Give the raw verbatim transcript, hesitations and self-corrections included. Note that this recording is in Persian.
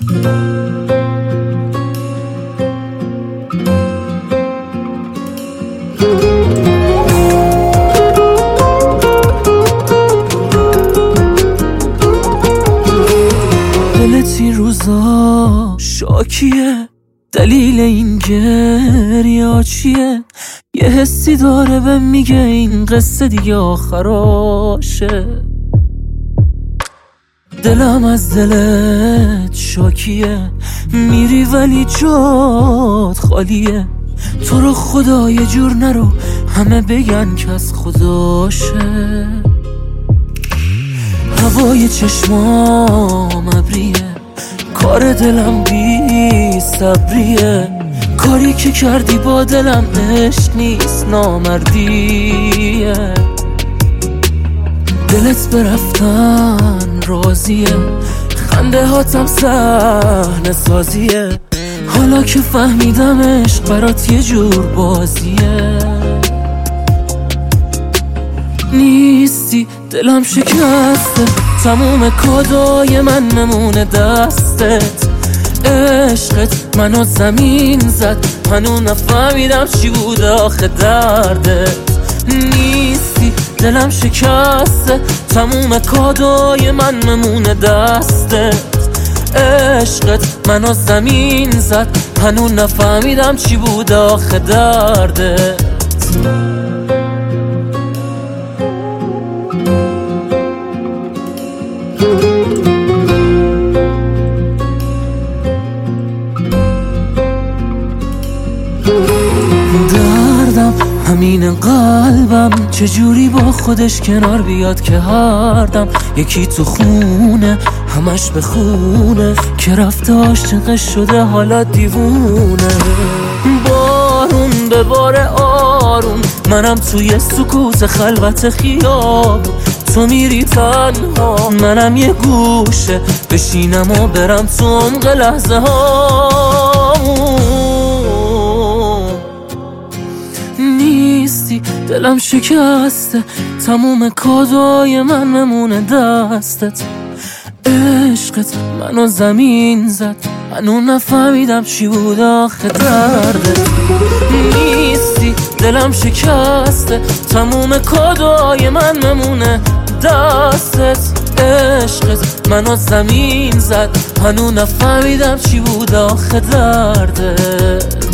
دلت این روزا شاکیه، دلیل این گریه چیه؟ یه حسی داره به میگه این قصه دیگه آخراشه. دلم از دلت شاکیه، میری ولی جات خالیه. تو رو خدا یه جور نرو، همه بگن که از خداشه. هوای چشمام ابریه، کار دلم بی صبریه. کاری که کردی با دلم عشق نیست، نامردیه. دلت برفتن راضیه، خنده هاتم صحنه سازیه. حالا که فهمیدم عشق برات یه جور بازیه. نیستی دلم شکسته، تموم کادای من نمونه دستت. عشقت منو زمین زد، هنو نفهمیدم چی بود آخه دردت. نیستی دلم شکسته، تموم کادای من نمونه دستت. عشقت منو زمین زد، هنو نفهمیدم چی بود آخه دردت. دردم همین قلبم چجوری با خودش کنار بیاد که هردم. یکی تو خونه همش به خونه، که رفته عاشقش شده حالا دیوونه. بارون به بار آروم، منم توی سکوت خلوت خیاب. تو میری تنها، منم یه گوشه بشینم و برم تو عمق لحظه ها. نیستی دلم شکسته، تموم کادای من نمونه دستت. عشقت منو زمین زد، منو نفهمیدم چی بود آخه دردت. نیستی دلم شکسته، تموم کادای من نمونه دستت. عشقت منو زمین زد، هنو نفهمیدم چی بود آخه دردت.